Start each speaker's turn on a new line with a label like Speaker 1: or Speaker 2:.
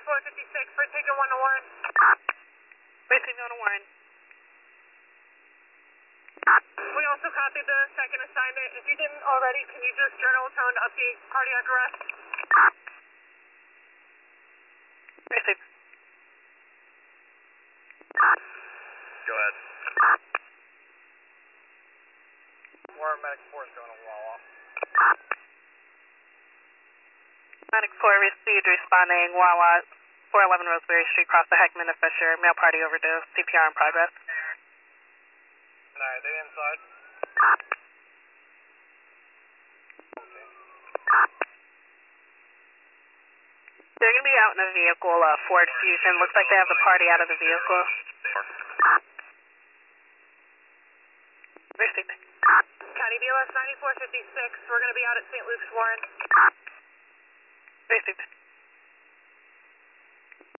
Speaker 1: 9456, we're taking 1 to Warren.
Speaker 2: Receiving on to Warren.
Speaker 1: We also copied the second assignment. If you didn't already, can you just journal tone update cardiac arrest?
Speaker 2: Received.
Speaker 3: Go ahead.
Speaker 4: Warren Medic 4 is going to Wawa.
Speaker 2: Medic 4 received, responding Wawa, 411 Roseberry Street, cross the Heckman to Fisher, male party overdose, CPR in progress.
Speaker 4: Alright, they inside? Okay.
Speaker 2: They're going to be out in a vehicle, Ford Fusion. Looks like they have the party out of the vehicle. Received.
Speaker 1: County BLS 9456, we're going to be out at St. Luke's Warren.
Speaker 2: Received.